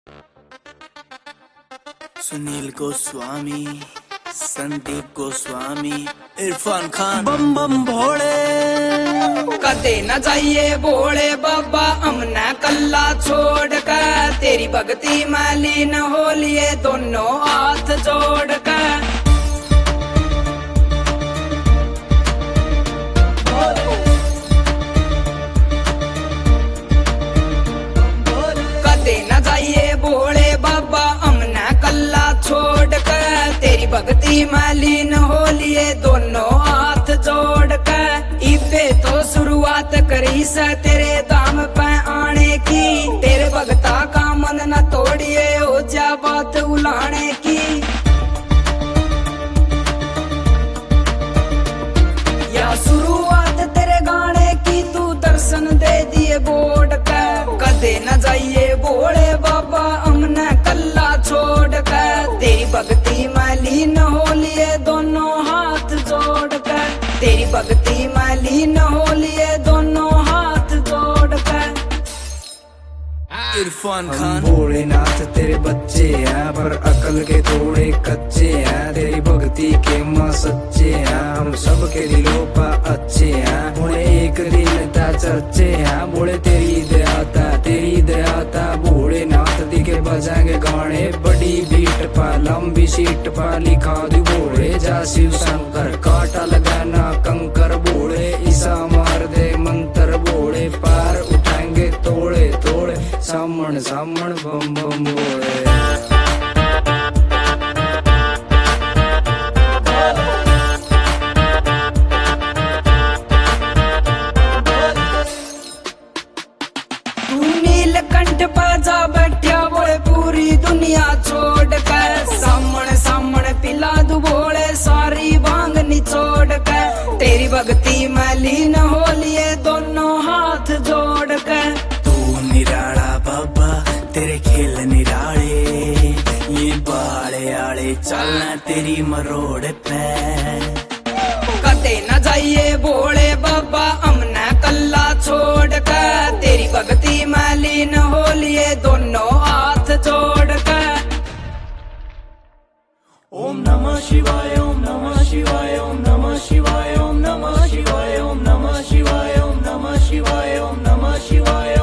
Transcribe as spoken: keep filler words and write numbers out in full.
सुनील गोस्वामी, संदीप गोस्वामी, इरफान खान, बम बम भोले। कदे न जाइए भोले बाबा हमने कल्ला छोड़ कर, तेरी भक्ति में लीन हो लिए दोनों हाथ जोड़ कर। कदे न जाइए भोले बाबा हमने कल्ला छोड़ कर, तेरी भक्ति में लीन हो लिए दोनों हाथ जोड़ कर। इबे तो शुरुआत करी से तेरे दाम पे आने की, तेरे भगता का मन न तोड़िए हो जा बात उलाने की। या शुरुआत तेरे गाने की तू दर्शन दे दिए बोर्ड का। कदे न जाइए भोले बाबा हमने कल्ला छोड़ कर, तेरी भक्ति में लीन हो लिए दोनों हाथ जोड़ कर। तेरी भक्ति में लीन हो लिए दोनों हाथ जोड़ कर। इरफान खान, भोलेनाथ तेरे बच्चे हैं पर अकल के थोड़े कच्चे हैं, तेरी भक्ति के माँ सच्चे हैं, हम सबके दिलों पर अच्छे हैं। बोले एक दिन ता चर्चे हैं, बोले तेरी दयाता तेरी दयाता। भोलेनाथ दी के बजाएंगे गाने बड़ी बीट पा लंबी सीट पा, लिखा दी भोले जा शिव शंकर। काटा लगाना कंकर भोले, ईसा मार दे मंत्र भोले, पार उठाएंगे तोड़े तोड़े, सामण सामण बम बम भोले। तू नीलकंठ बाजा बैठा बोले पूरी दुनिया छोड़ कर, सामण सामण पिला दू भोले सारी भांग निचोड़ कर। तेरी भक्ति में लीन हो लिए दोनों हाथ जोड़ कर। तू निराला बाबा तेरे खेल निराले, ये बाले आले चलना तेरी मरोड़ पे। कदे न जाइए भोले बाबा हमने कल्ला छोड़ कर, तेरी भक्ति में लीन हो लिए दोनों हाथ जोड़ कर। ओम नमः शिवाय, ओम नमः शिवाय, ओम नमः शिवाय, ओम नमः शिवाय, ओम नमः शिवाय, ओम नमः शिवाय, ओम नमः शिवाय।